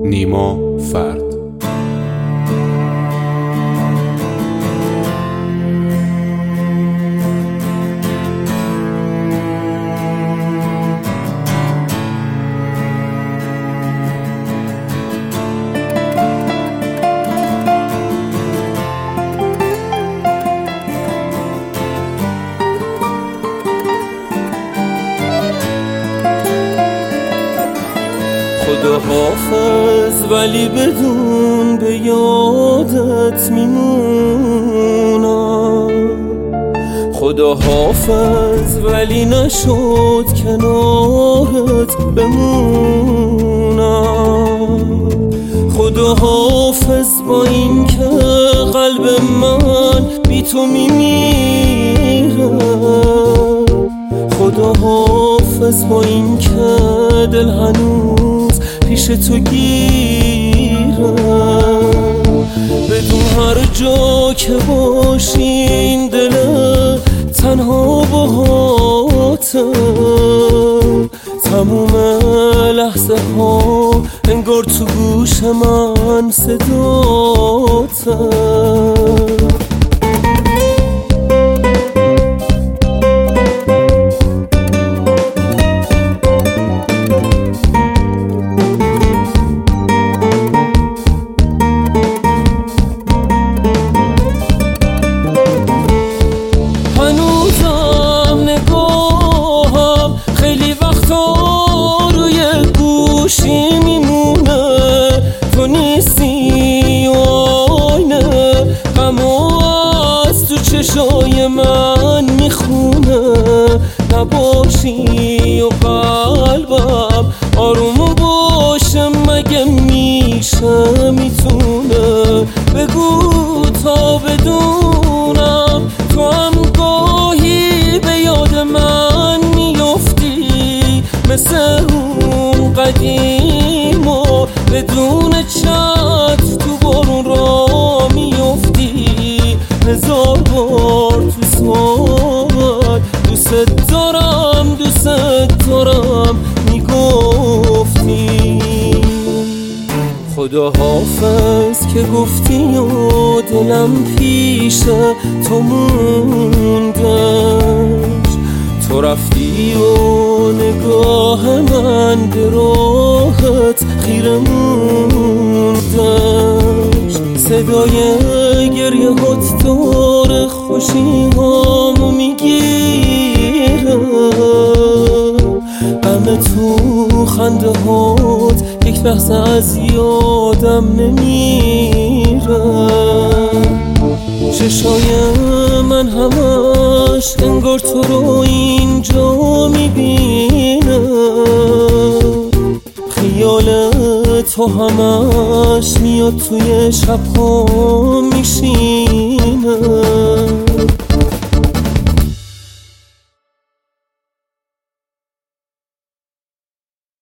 نیما فرد. خدا حافظ ولی بدون به یادت میمونم، خدا حافظ ولی نشد کنارت بمونم، خدا حافظ با این که قلب من بی تو میمیره، خدا حافظ با این که دل هنوز پیش تو گیره، بدون هر جا که باشی این دل تنها باهاته، تموم لحظه ها انگار تو گوش من صداته. تو نیستی و آینه غمو از تو چشای من میخونه، نباشی و قلبم آروم باشه مگه میشه میتونه، بگو تا بدونم تو هم گاهی به یاد من میفتی، مثل اون قدیم و بدون چت تو بارون را میفتی، هزار بار تو سوال دوست دارم میگفتی. خدا حافظ که گفتی و دلم پیش تو موندش، تو رفتی و نگاه من به راهت خیره موندش، صدای گریه هات داره خوشی هامو میگیره، غم تو خنده هات یک لحظه از یادم نمیره، چشای من همش انگار تو رو اینجا میبینه، خیال تو همش میاد توی شبها میشینه،